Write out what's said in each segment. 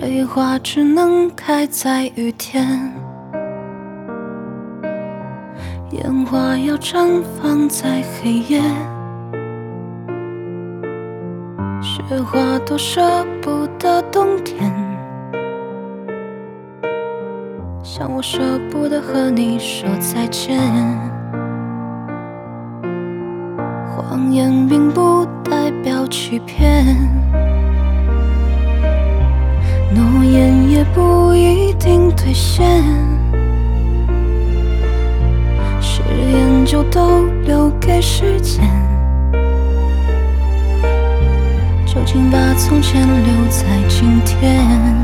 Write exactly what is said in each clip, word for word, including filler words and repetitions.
水花只能开在雨天，烟花要绽放在黑夜。雪花多舍不得冬天，像我舍不得和你说再见。谎言并不代表欺骗，诺言也不一定兑现，誓言就都留给时间，究竟把从前留在今天。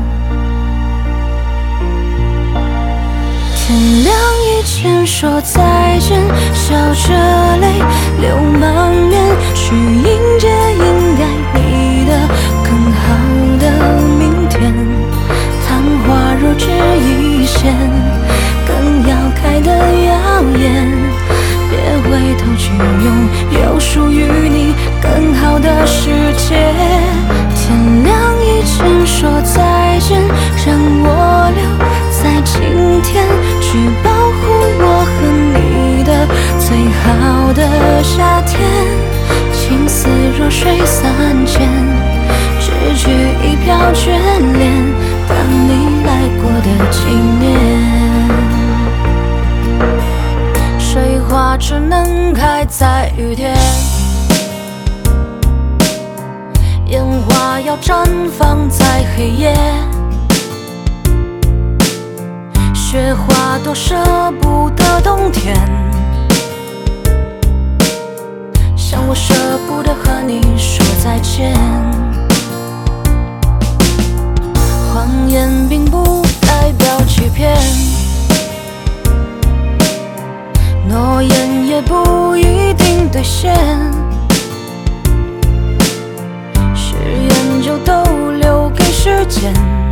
天亮以前说再见，笑着泪流满面，去迎接应该你的更好的明天。昙花若只一现，更要开得耀眼，别回头去拥有属于你更好的世界。天亮以前说再见，让我留在今天，去保护我和你的最好的夏天。情丝若水三千，只取一瓢眷恋，当你来过的纪念。水花只能开在雨天，烟花要绽放在黑夜。雪花多舍不得冬天，像我舍不得和你说再见。谎言并不代表欺骗，诺言也不一定兑现，誓言就都留给时间，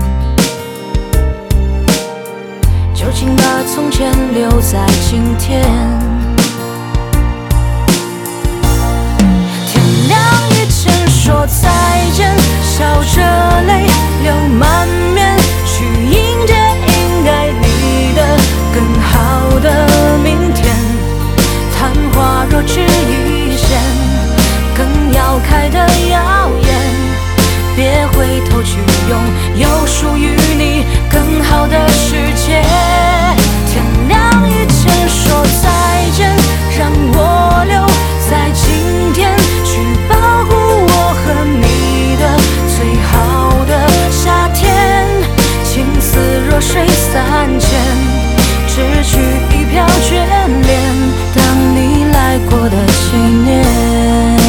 究竟把从前留在今天。天亮以前说再见，笑着泪流满面，去迎接应该你的更好的明天。昙花若只一现，更要开得耀眼，别回头去拥有属于你更好的世界。天亮以前说再见，让我留在今天，去保护我和你的最好的夏天。情丝若水三千，只取一瓢眷恋，当你来过的纪念。